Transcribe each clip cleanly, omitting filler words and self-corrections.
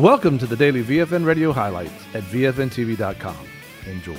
Welcome to the daily VFN radio highlights at VFNTV.com. Enjoy.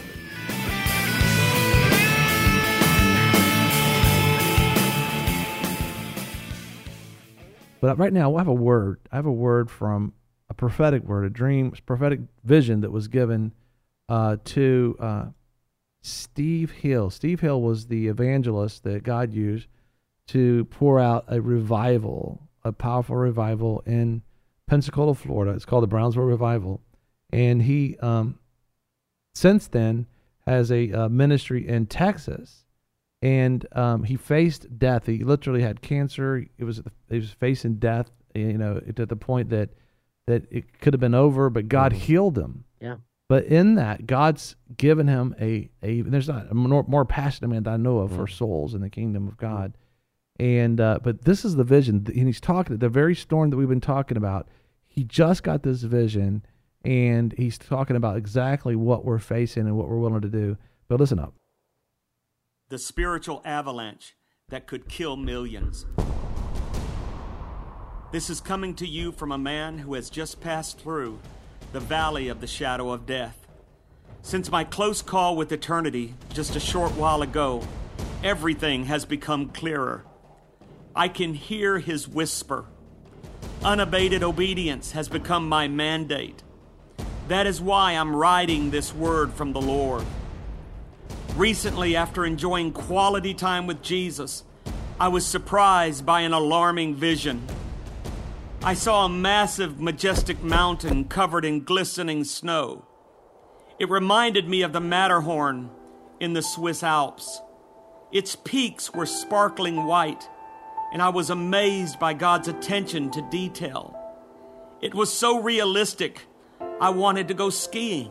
But right now, I have a word. I have a word from a prophetic word, a dream, prophetic vision that was given to Steve Hill. Steve Hill was the evangelist that God used to pour out a revival, a powerful revival in Pensacola, Florida. It's called the Brownsville Revival. And he, since then, has a ministry in Texas. And he faced death. He literally had cancer. He was facing death, to the point that it could have been over, but God healed him. Yeah. But in that, God's given him there's not a more passionate man that I know of for souls in the kingdom of God. And but this is the vision, and he's talking the very storm that we've been talking about. He just got this vision, and he's talking about exactly what we're facing and what we're willing to do. But listen up. The spiritual avalanche that could kill millions. This is coming to you from a man who has just passed through the valley of the shadow of death. Since my close call with eternity just a short while ago, everything has become clearer. I can hear his whisper. Unabated obedience has become my mandate. That is why I'm writing this word from the Lord. Recently, after enjoying quality time with Jesus, I was surprised by an alarming vision. I saw a massive, majestic mountain covered in glistening snow. It reminded me of the Matterhorn in the Swiss Alps. Its peaks were sparkling white, and I was amazed by God's attention to detail. It was so realistic, I wanted to go skiing.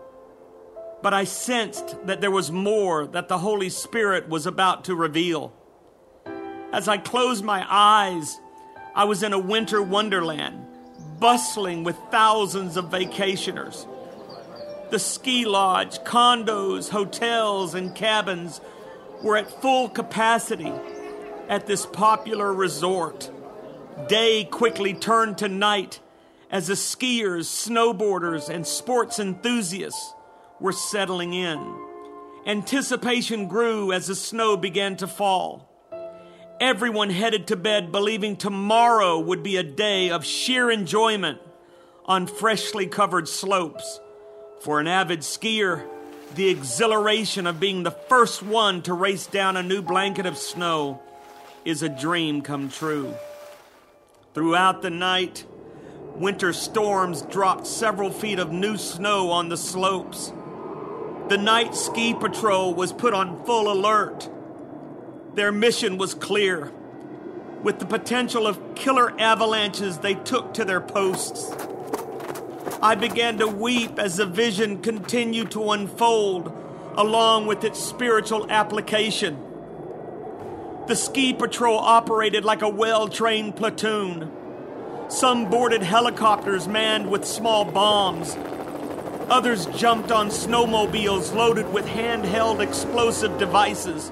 But I sensed that there was more that the Holy Spirit was about to reveal. As I closed my eyes, I was in a winter wonderland, bustling with thousands of vacationers. The ski lodge, condos, hotels, and cabins were at full capacity at this popular resort. Day quickly turned to night as the skiers, snowboarders, and sports enthusiasts were settling in. Anticipation grew as the snow began to fall. Everyone headed to bed believing tomorrow would be a day of sheer enjoyment on freshly covered slopes. For an avid skier, the exhilaration of being the first one to race down a new blanket of snow is a dream come true. Throughout the night, winter storms dropped several feet of new snow on the slopes. The night ski patrol was put on full alert. Their mission was clear. With the potential of killer avalanches, they took to their posts. I began to weep as the vision continued to unfold along with its spiritual application. The ski patrol operated like a well-trained platoon. Some boarded helicopters manned with small bombs. Others jumped on snowmobiles loaded with handheld explosive devices.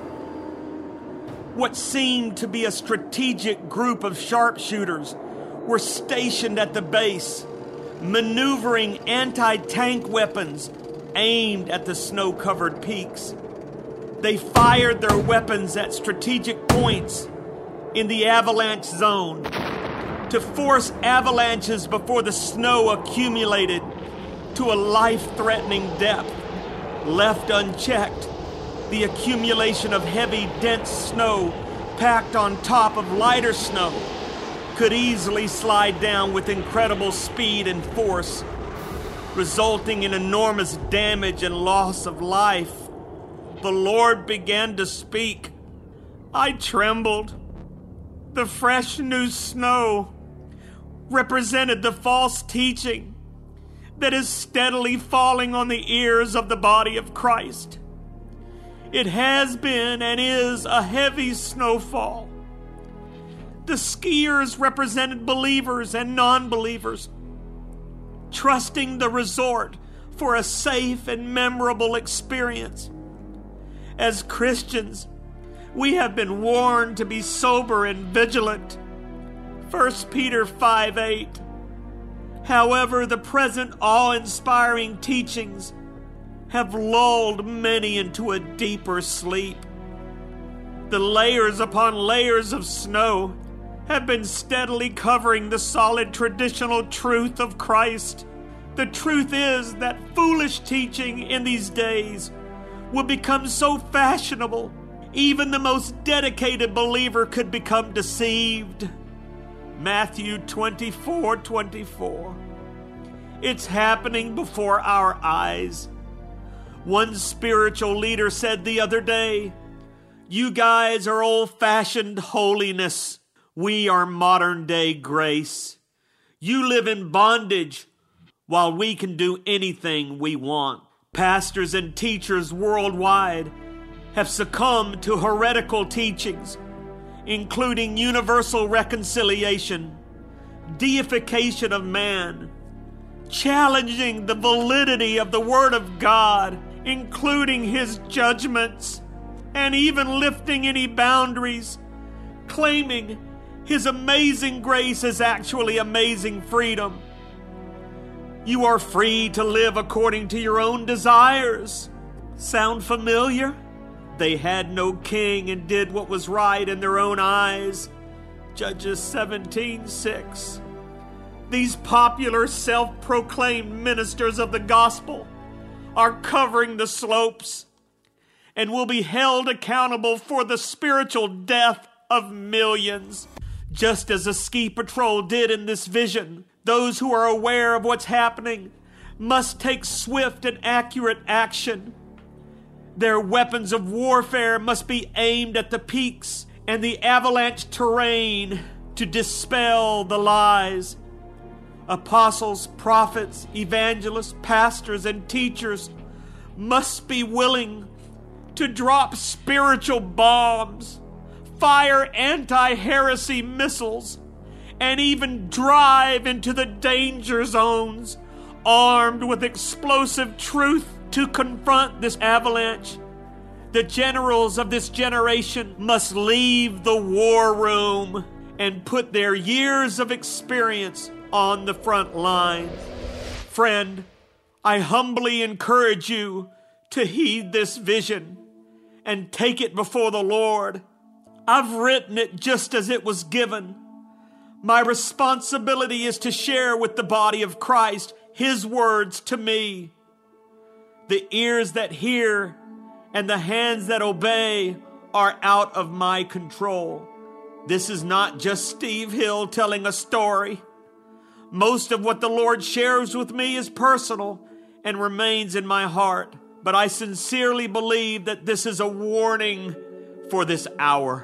What seemed to be a strategic group of sharpshooters were stationed at the base, maneuvering anti-tank weapons aimed at the snow-covered peaks. They fired their weapons at strategic points in the avalanche zone to force avalanches before the snow accumulated to a life-threatening depth. Left unchecked, the accumulation of heavy, dense snow packed on top of lighter snow could easily slide down with incredible speed and force, resulting in enormous damage and loss of life. The Lord began to speak. I trembled. The fresh new snow represented the false teaching that is steadily falling on the ears of the body of Christ. It has been and is a heavy snowfall. The skiers represented believers and non-believers, trusting the resort for a safe and memorable experience. As Christians, we have been warned to be sober and vigilant. 1 Peter 5:8. However, the present awe-inspiring teachings have lulled many into a deeper sleep. The layers upon layers of snow have been steadily covering the solid traditional truth of Christ. The truth is that foolish teaching in these days will become so fashionable, even the most dedicated believer could become deceived. Matthew 24:24. It's happening before our eyes. One spiritual leader said the other day, "You guys are old-fashioned holiness. We are modern-day grace. You live in bondage while we can do anything we want." Pastors and teachers worldwide have succumbed to heretical teachings, including universal reconciliation, deification of man, challenging the validity of the Word of God, including His judgments, and even lifting any boundaries, claiming His amazing grace is actually amazing freedom. You are free to live according to your own desires. Sound familiar? They had no king and did what was right in their own eyes. Judges 17:6. These popular self-proclaimed ministers of the gospel are covering the slopes and will be held accountable for the spiritual death of millions. Just as a ski patrol did in this vision, those who are aware of what's happening must take swift and accurate action. Their weapons of warfare must be aimed at the peaks and the avalanche terrain to dispel the lies. Apostles, prophets, evangelists, pastors, and teachers must be willing to drop spiritual bombs, fire anti-heresy missiles, and even drive into the danger zones armed with explosive truth to confront this avalanche. The generals of this generation must leave the war room and put their years of experience on the front lines. Friend, I humbly encourage you to heed this vision and take it before the Lord. I've written it just as it was given. My responsibility is to share with the body of Christ His words to me. The ears that hear and the hands that obey are out of my control. This is not just Steve Hill telling a story. Most of what the Lord shares with me is personal and remains in my heart, but I sincerely believe that this is a warning for this hour.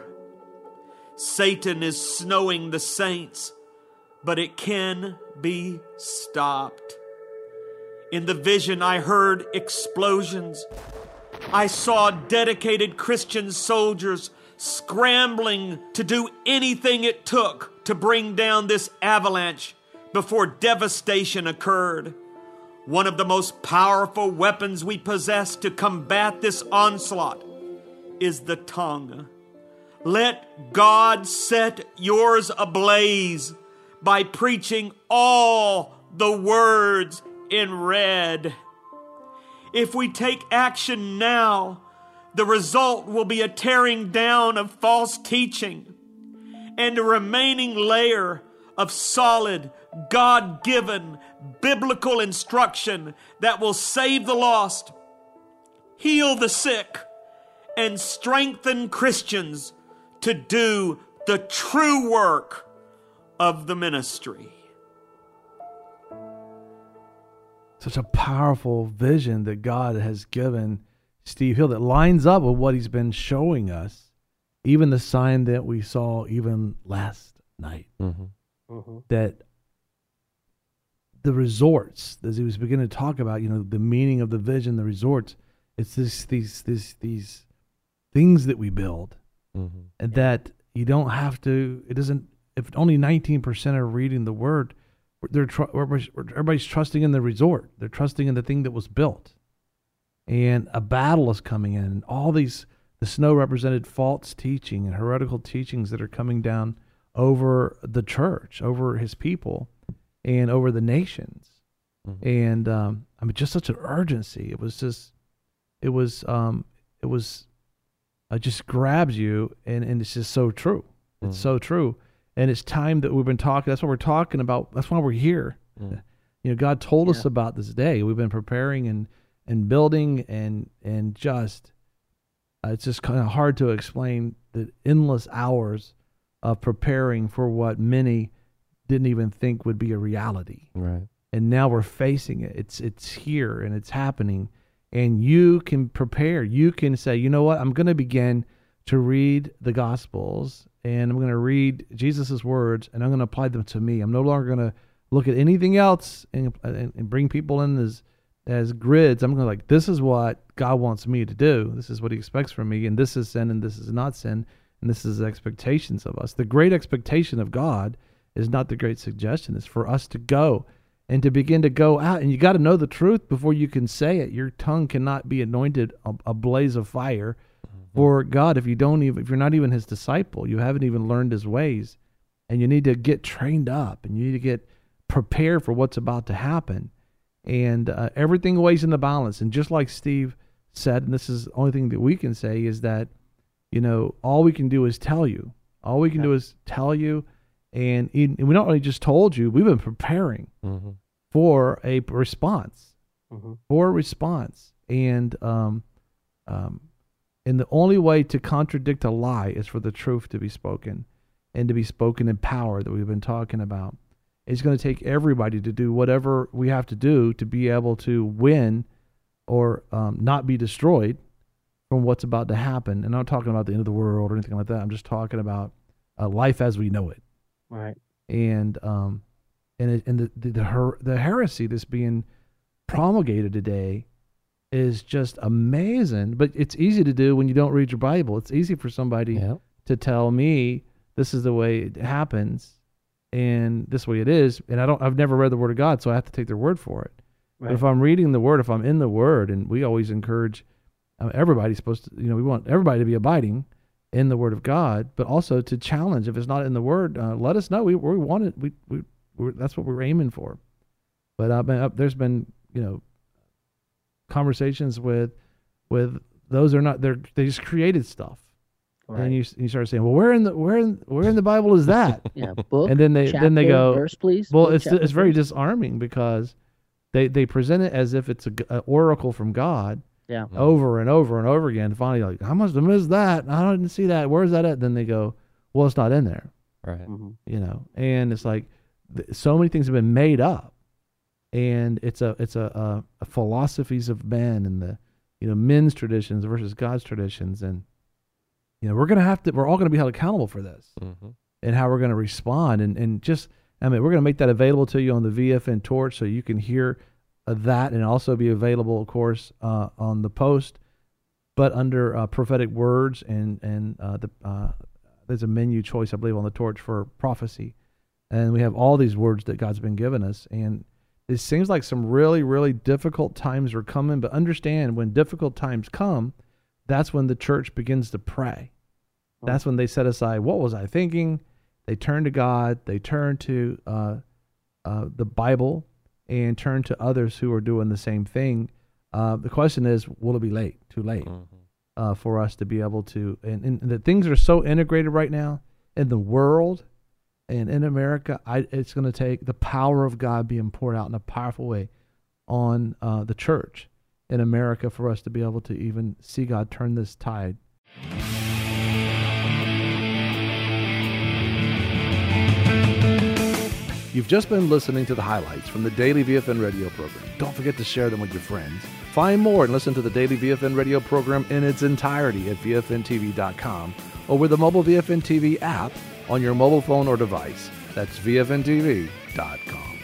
Satan is snowing the saints, but it can be stopped. In the vision, I heard explosions. I saw dedicated Christian soldiers scrambling to do anything it took to bring down this avalanche before devastation occurred. One of the most powerful weapons we possess to combat this onslaught is the tongue. Let God set yours ablaze by preaching all the words in red. If we take action now, the result will be a tearing down of false teaching and a remaining layer of solid, God-given, biblical instruction that will save the lost, heal the sick, and strengthen Christians to do the true work of the ministry. Such a powerful vision that God has given Steve Hill that lines up with what he's been showing us, even the sign that we saw even last night. That the resorts, as he was beginning to talk about, the meaning of the vision, the resorts, it's these things that we build, and that you don't have to. It doesn't. If only 19% are reading the word, everybody's trusting in the resort. They're trusting in the thing that was built, and a battle is coming in. And all these, the snow represented false teaching and heretical teachings that are coming down over the church, over His people. and over the nations. And I mean, just such an urgency. It just grabs you, and it's just so true. It's so true. And it's time that we've been talking. That's what we're talking about. That's why we're here. You know, God told us about this day. We've been preparing and building and just, it's just kind of hard to explain the endless hours of preparing for what many didn't even think would be a reality. Right. And now we're facing it. It's here and it's happening. And you can prepare. You can say, you know what? I'm going to begin to read the Gospels, and I'm going to read Jesus' words, and I'm going to apply them to me. I'm no longer going to look at anything else and bring people in as grids. I'm going to this is what God wants me to do. This is what he expects from me, and this is sin, and this is not sin, and this is expectations of us. The great expectation of God is not the great suggestion. It's for us to go and to begin to go out. And you got to know the truth before you can say it. Your tongue cannot be anointed a blaze of fire for God if you're not even his disciple. You haven't even learned his ways, and you need to get trained up, and you need to get prepared for what's about to happen. And everything weighs in the balance. And just like Steve said, and this is the only thing that we can say, is that, you know, all we can do is tell you. All we can do is tell you. And we not only just told you, we've been preparing for a response, and the only way to contradict a lie is for the truth to be spoken, and to be spoken in power that we've been talking about. It's going to take everybody to do whatever we have to do to be able to win or not be destroyed from what's about to happen. And I'm not talking about the end of the world or anything like that. I'm just talking about life as we know it. Right. And the heresy that's being promulgated today is just amazing. But it's easy to do when you don't read your Bible. It's easy for somebody to tell me this is the way it happens and this way it is, and I've never read the Word of God, so I have to take their word for it. Right. But if I'm reading the Word, if I'm in the Word, and we always encourage everybody's supposed to, you know, we want everybody to be abiding in the Word of God, but also to challenge. If it's not in the Word, let us know. We want it. We that's what we're aiming for. But there's been, you know, conversations with those are not, they just created stuff. Right. And you start saying, well, where in the Bible is that? Book, and then they go, verse, please. Well, book, it's very disarming, because they present it as if it's an oracle from God. Yeah. Over and over and over again. Finally, like, I must have missed that. I didn't see that. Where's that at? Then they go, well, it's not in there. Right. You know, and it's like so many things have been made up, and it's a philosophies of men, and the, you know, men's traditions versus God's traditions. And, you know, we're all going to be held accountable for this and how we're going to respond. And just, I mean, we're going to make that available to you on the VFN Torch, so you can hear that, and also be available, of course, on the Post, but under prophetic words, and there's a menu choice, I believe, on the Torch for prophecy, and we have all these words that God's been giving us. And it seems like some really, really difficult times are coming, but understand, when difficult times come, that's when the church begins to pray. That's when they set aside, what was I thinking? They turn to God. They turn to the Bible, and turn to others who are doing the same thing. The question is, will it be too late for us to be able to, and the things are so integrated right now in the world and in America, it's going to take the power of God being poured out in a powerful way on the church in America for us to be able to even see God turn this tide. You've just been listening to the highlights from the Daily VFN radio program. Don't forget to share them with your friends. Find more and listen to the Daily VFN radio program in its entirety at VFNTV.com or with the mobile VFN TV app on your mobile phone or device. That's VFNTV.com.